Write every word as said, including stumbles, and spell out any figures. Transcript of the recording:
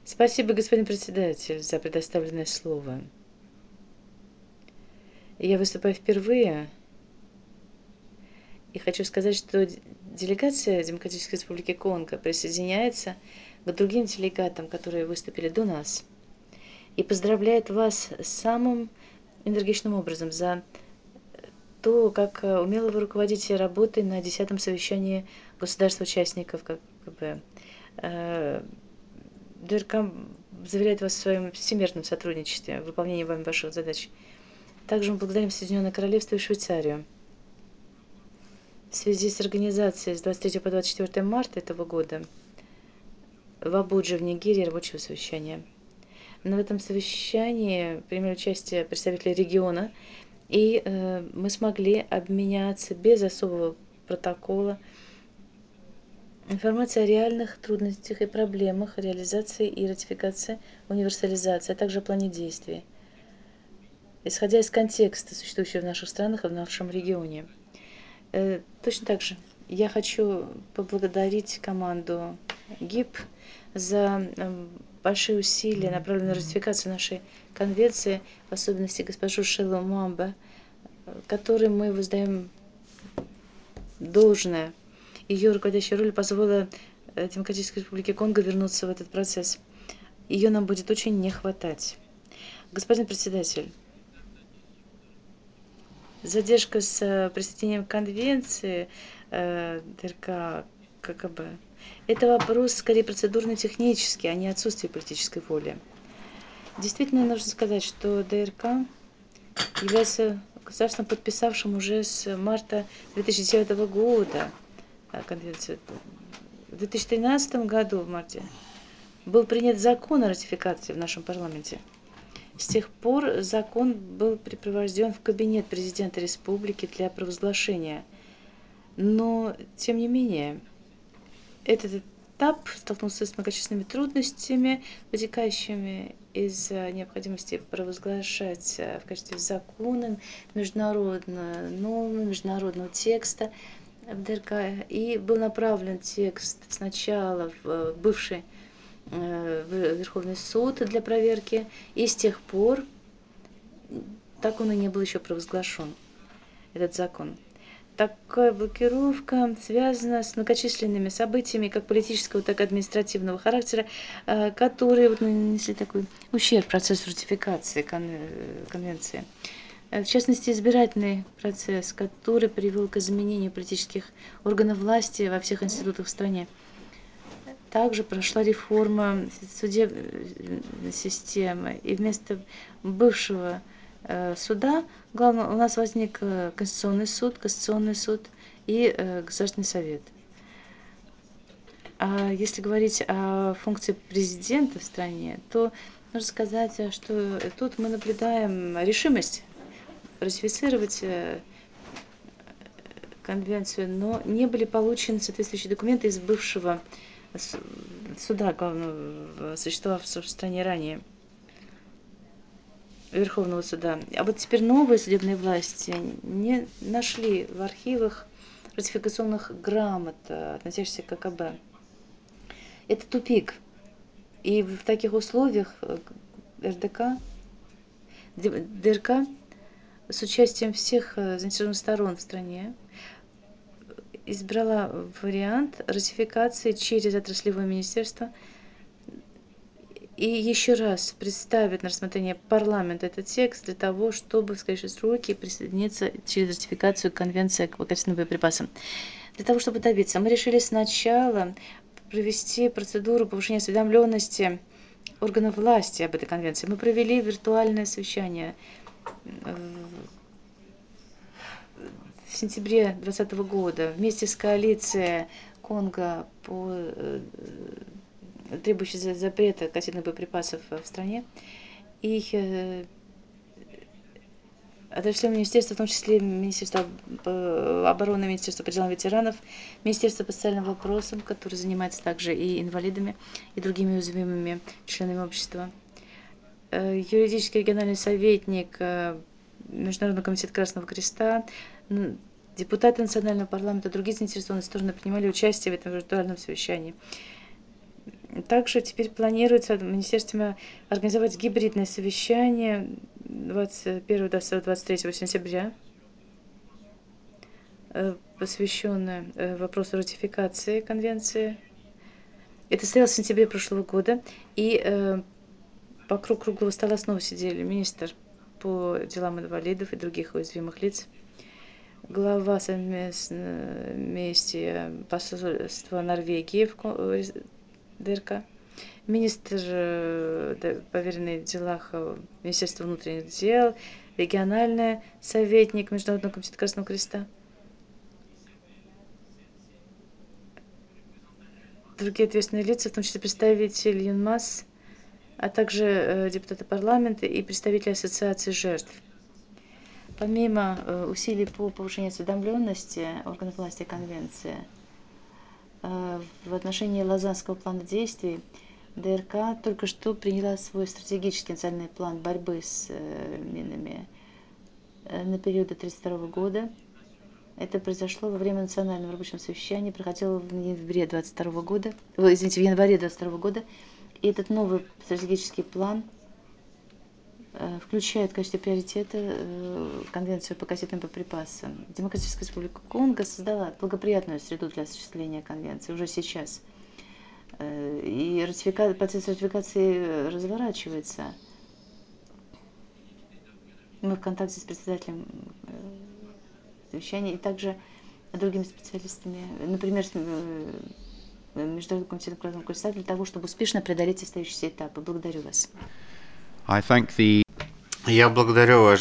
Спасибо, господин председатель, за предоставленное слово. Я выступаю впервые и хочу сказать, что делегация Демократической Республики Конго присоединяется к другим делегатам, которые выступили до нас, и поздравляет вас самым энергичным образом за то, как умело вы руководите работой на десятом совещании государств-участников КГБ. ДРК заверяет вас в своем всемирном сотрудничестве в выполнении вами ваших задач. Также мы благодарим Соединенное Королевство и Швейцарию в связи с организацией с двадцать третьего по двадцать четвёртое марта этого года в Абудже в Нигерии рабочего совещания. Но в этом совещании приняли участие представители региона, и э, мы смогли обменяться без особого протокола информацией о реальных трудностях и проблемах реализации и ратификации универсализации, а также о плане действий, исходя из контекста, существующего в наших странах и в нашем регионе. Э, точно так же я хочу поблагодарить команду ГИП за э, большие усилия, направленные на ратификацию нашей конвенции, в особенности госпожу Шилу Муамбе, которой мы воздаем должное. Ее руководящая роль позволила Демократической Республике Конго вернуться в этот процесс. Ее нам будет очень не хватать. Господин председатель, задержка с присоединением к конвенции э, ДРК ККБ – это вопрос скорее процедурно-технический, а не отсутствие политической воли. Действительно, нужно сказать, что ДРК является государством, подписавшим уже с марта две тысячи девятого года конвенцию. В две тысячи тринадцатом году, в марте, был принят закон о ратификации в нашем парламенте. С тех пор закон был припровожден в кабинет президента республики для провозглашения. Но, тем не менее, этот этап столкнулся с многочисленными трудностями, вытекающими из необходимости провозглашать в качестве закона международного, нового международного текста в ДРК. И был направлен текст сначала в бывший в Верховный суд для проверки, и с тех пор так он и не был еще провозглашен, этот закон. Такая блокировка связана с многочисленными событиями, как политического, так и административного характера, которые вот нанесли такой ущерб процессу ратификации конвенции. В частности, избирательный процесс, который привел к изменению политических органов власти во всех институтах в стране. Также прошла реформа судебной системы, и вместо бывшего суда главное, у нас возник Конституционный суд, Конституционный суд и Государственный совет. А если говорить о функции президента в стране, то нужно сказать, что тут мы наблюдаем решимость ратифицировать конвенцию, но не были получены соответствующие документы из бывшего суда, главного, существовавшего в стране ранее, Верховного суда. А вот теперь новые судебные власти не нашли в архивах ратификационных грамот, относящихся к ККБ. Это тупик. И в таких условиях РДК, ДРК с участием всех заинтересованных сторон в стране избрала вариант ратификации через отраслевое министерство и еще раз представит на рассмотрение парламента этот текст для того, чтобы в скорейшие сроки присоединиться через ратификацию конвенции по качественным боеприпасам. Для того, чтобы добиться, мы решили сначала провести процедуру повышения осведомленности органов власти об этой конвенции. Мы провели виртуальное совещание в сентябре две тысячи двадцатого года вместе с коалицией Конго по требующей запрета кассетных боеприпасов в стране. И отраслевое министерство, в том числе Министерство обороны, Министерство по делам ветеранов, Министерство по социальным вопросам, которое занимается также и инвалидами, и другими уязвимыми членами общества. Юридический региональный советник Международного комитета Красного Креста, депутаты национального парламента, другие заинтересованные стороны принимали участие в этом виртуальном совещании. Также теперь планируется министерством организовать гибридное совещание двадцать первого двадцать третьего сентября, посвященное вопросу ратификации конвенции. Это состоялось в сентябре прошлого года, и вокруг круглого стола снова сидели министр по делам инвалидов и других уязвимых лиц, глава совместного вместе посольства Норвегии в ДРК, министр, поверенный в делах Министерства внутренних дел, региональный советник Международного комитета Красного Креста, другие ответственные лица, в том числе представитель ЮНМАС, а также депутаты парламента и представители ассоциации жертв. Помимо усилий по повышению осведомленности органов власти Конвенции в отношении Лозаннского плана действий, ДРК только что приняла свой стратегический национальный план борьбы с минами на период до две тысячи тридцать второго года. Это произошло во время национального рабочего совещания, проходило в ноябре двадцать второго года, извините, в январе двадцать второго года. И этот новый стратегический план включает в качестве приоритета Конвенцию по кассетным боеприпасам. Демократическая республика Конго создала благоприятную среду для осуществления конвенции уже сейчас. И ратифика... процесс ратификации разворачивается. Мы в контакте с председателем совещания и также другими специалистами, например, с Международным комитетом Красного Креста, для того, чтобы успешно преодолеть остающиеся этапы. Благодарю вас. I thank the... Я благодарю